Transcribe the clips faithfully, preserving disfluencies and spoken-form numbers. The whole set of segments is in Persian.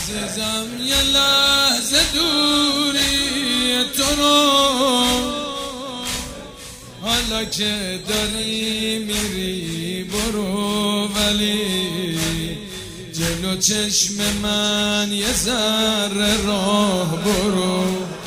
عزیزم یه لحظه دوری تو رو، حالا که داری میری برو، ولی جلو چشم من یه ذره راه برو.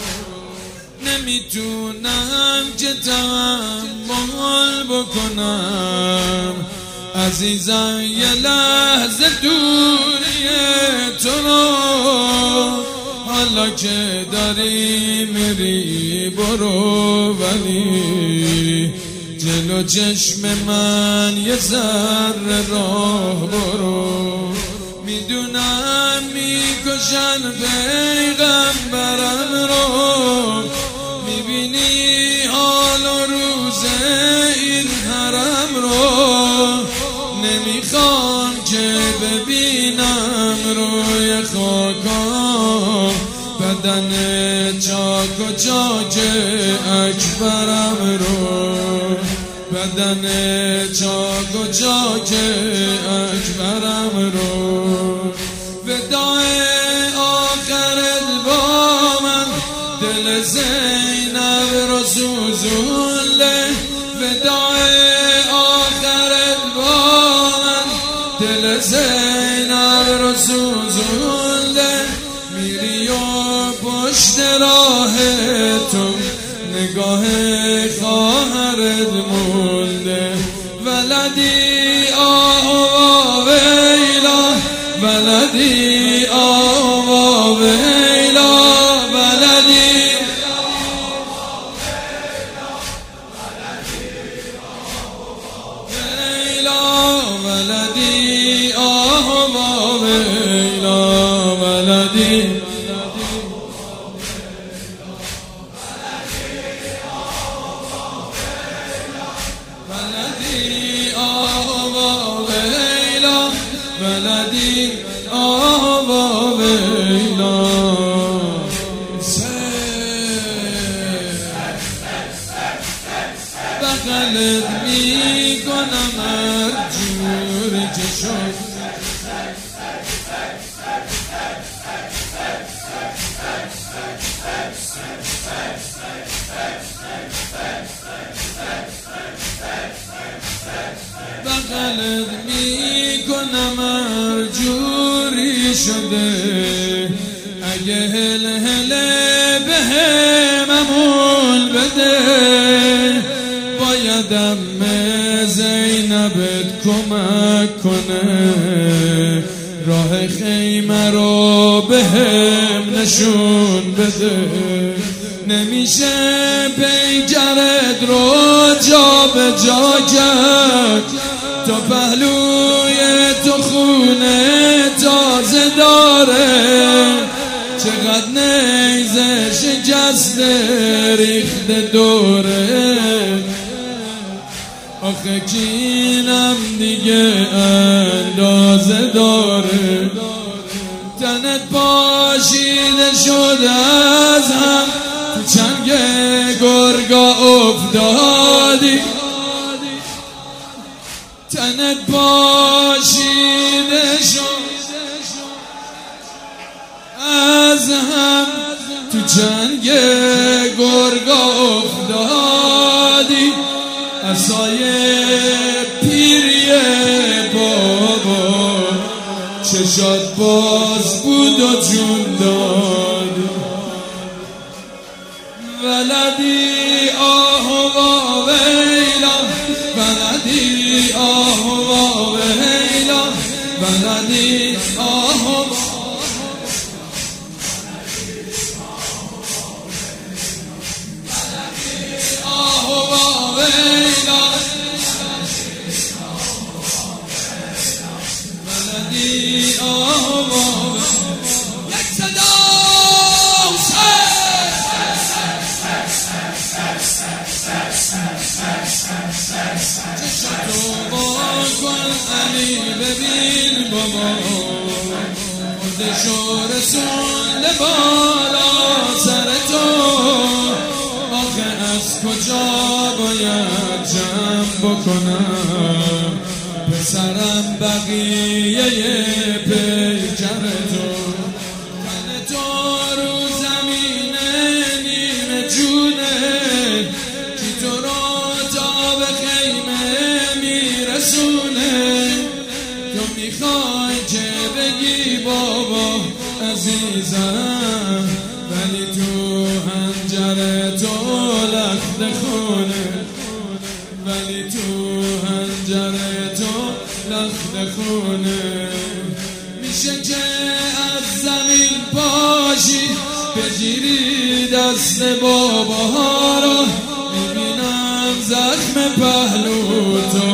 نمیتونم که تحمل بکنم عزیزم یه لحظه دوری تو رو، حالا که داری میری برو، ولی جلو چشم من یه ذره راه برو. میدونم میکشن پیغمبرم رو، میبینی حال و روز این حرم رو، نمیخوام که ببینم روی خاکا بدن چاک و چاک اکبرم رو، بدن چاک و چاک اکبرم رو. وداع آخرت با من دل زینب رو سوزونده، وداع آخرت با من دل زینب رو سوزونده. میری و پشت راه تو نگاه خواهرت مونده، ولدی آه ویلا، ولدی آه ویلا، ولدی ویلا، ولدی آه ویلا، ولدی ولدی آوا ویلا. بغلت میکنم هر جوری که شد، بغلت میکنم هر جوری شده. اگه هل هله به هممون بده، بایدم زینبت کمک کنه، راه خیمه رو به هم نشون بده. نمیشه پیکرت رو جا به جا کرد، تو پهلوی تو خونه تازه داره، چقدر نیزه شکسته ریخته دوره. آخه کینم دیگه اندازه داره، تنت پاشیده شده از هم، تو چنگ گرگا افتادی، تنت پاشیده شد از هم، تو جنگ گرگا افتادی. عصای پیری بابا چشات باز بود و جون داد، ولدی آه و ویلا، ولدی آه و ویلا، ولدی آه و ویلا، ولدی آه و یک صدا چشتو با کن علی ببین بابا، خودشو رسول بالا سر تو. آخه از کجا باید جمع بکنم پسرم بقیه پیکر تو؟ میخوای که بگی بابا عزیزم، ولی تو حنجره تو لخت خونه، ولی تو حنجره تو لخت خونه. میشه که از زمین پاشی بگیری دست بابا ها رو، میبینم زخم پهلو تو